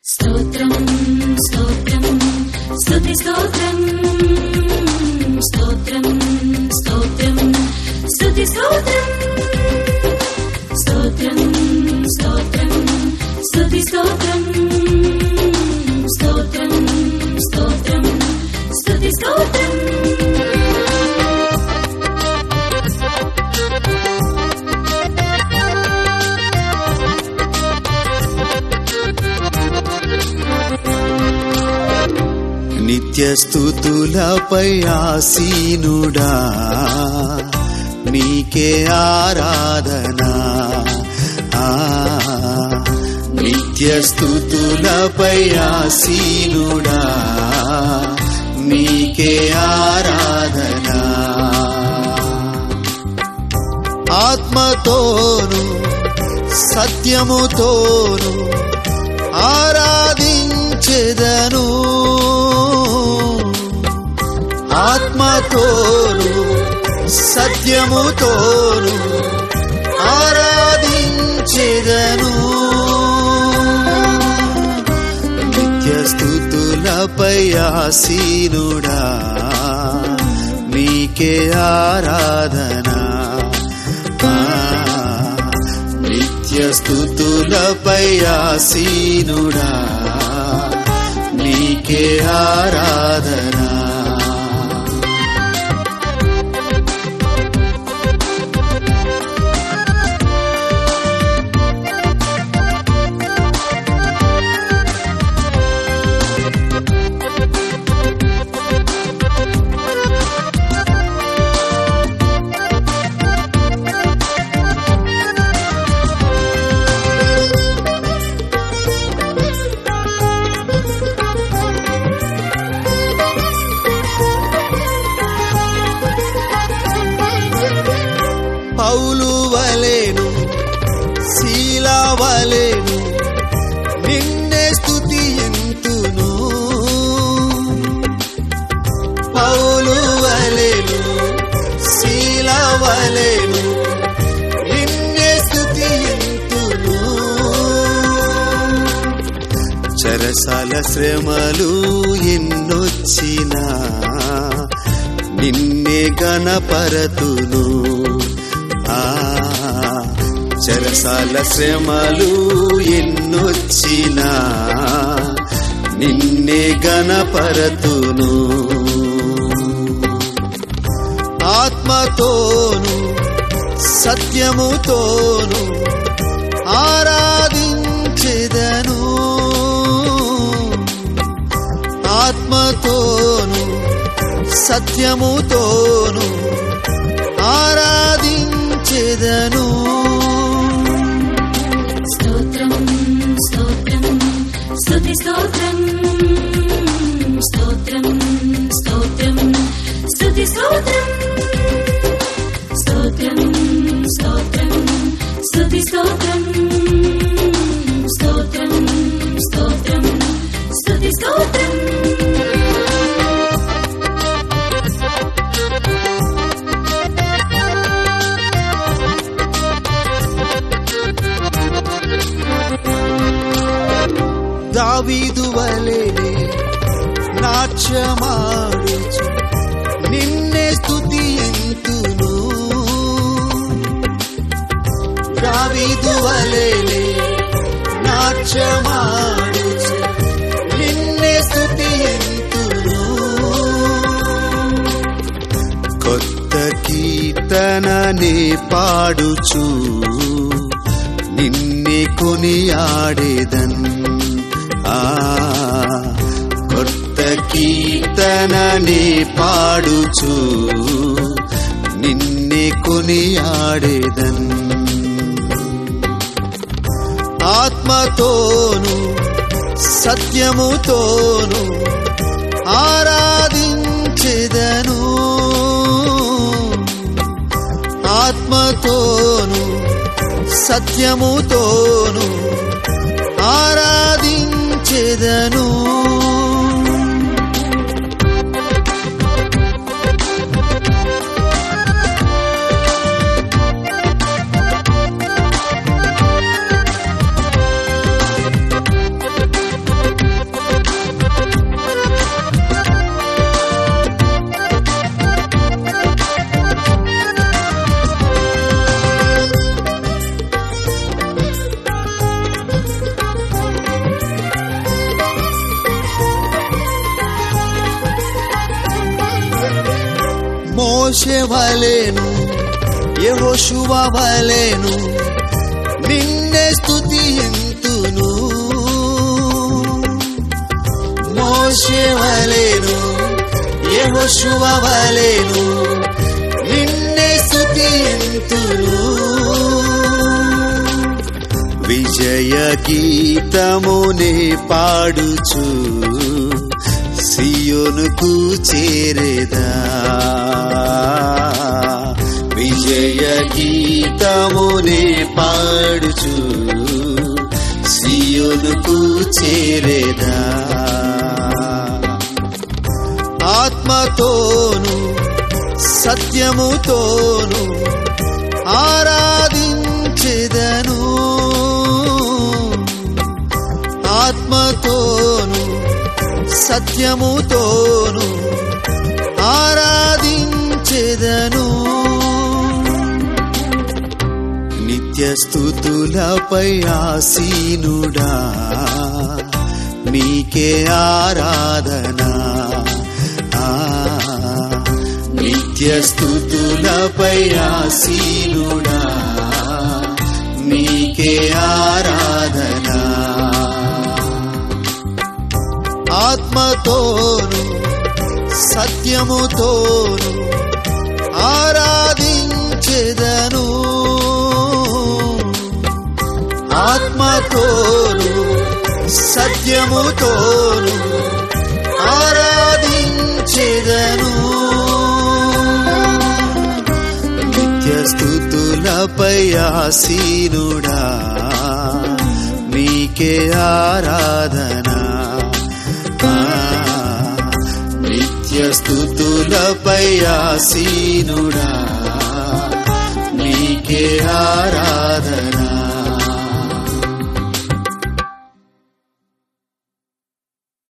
స్తోత్రం స్తోత్రం స్తుతి స్తోత్రం స్తోత్రం స్తోత్రం స్తుతి స్తోత్రం స్తోత్రం స్తోత్రం స్తుతి స్తోత్రం స్తోత్రం స్తోత్రం స్తుతి స్తోత్రం నిత్య స్తుతులపై ఆసీనుడా నీకే ఆరాధనా నిత్య స్తుతులపై ఆసీనుడా నీకే ఆరాధనా ఆత్మతోను సత్యముతోను ఆరాధించెదను ఆత్మతోను సత్యముతోను ఆరాధించెదను నిత్య స్తుతులపై ఆసీనుడా నీకే ఆరాధనా నిత్య స్తుతులపై ఆసీనుడా నీకే ఆరాధనా పౌలు వలెను శీలా వలెను నిన్నే స్తుతింతును పౌలు వలెను శీలా వలెను నిన్నే స్తుతింతును చెరసాల శ్రమలు ఎన్నొచ్చినా నిన్నే గణపరతును చెరసాల శ్రమలు ఎన్నొచ్చినా నిన్నే గణపరతును ఆత్మతోను సత్యముతోను ఆరాధించెదను ఆత్మతోను సత్యముతోను ఆరాధించెదను స్తోత్రం స్తోత్రం స్తుతి స్తోత్రం స్తోత్రం స్తోత్రం స్తుతి స్తోత్రం స్తోత్రం స్తోత్రం స్తుతి స్తోత్రం స్తోత్రం స్తోత్రం స్తుతి స్తోత్రం దావీదు వలెనే నాట్యమాడుచు నిన్నే స్తుతింతును దావీదు వలెనే నాట్యమాడుచు నిన్నే స్తుతింతును కొత్త కీర్తననే పాడుచు నిన్నే కొనియాడేదన్ కొత్త కీర్తననే పాడుచు నిన్నే కొనియాడేదన్ ఆత్మతోను సత్యముతోను ఆరాధించెదను ఆత్మతోను సత్యముతోను ఆరాధించెదను మోషే వలెను యెహోషువ వలెను నిన్నే స్తుతింతును మోషే వలెను యెహోషువ వలెను నిన్నే స్తుతింతును విజయ గీతమునే పాడుచు సియోనుకు చేరేదా విజయ గీతమునే పాడుచు సియోనుకు చేరేదా ఆత్మతోను సత్యముతోను ఆరాధించెదను ఆత్మతోను సత్యముతోను ఆరాధించెదను నిత్య స్తుతులపై ఆసీనుడా నీకే ఆరాధన నిత్య స్తుతులపై ఆసీనుడా నీకే ఆరాధన ఆత్మతోను సత్యముతోను ఆరాధించెదను ఆత్మతోను సత్యముతోను ఆరాధించెదను నిత్య స్తుతులపై ఆసీనుడా నీకే ఆరాధన నిత్య స్తుతులపై ఆసీనుడా నీకే ఆరాధన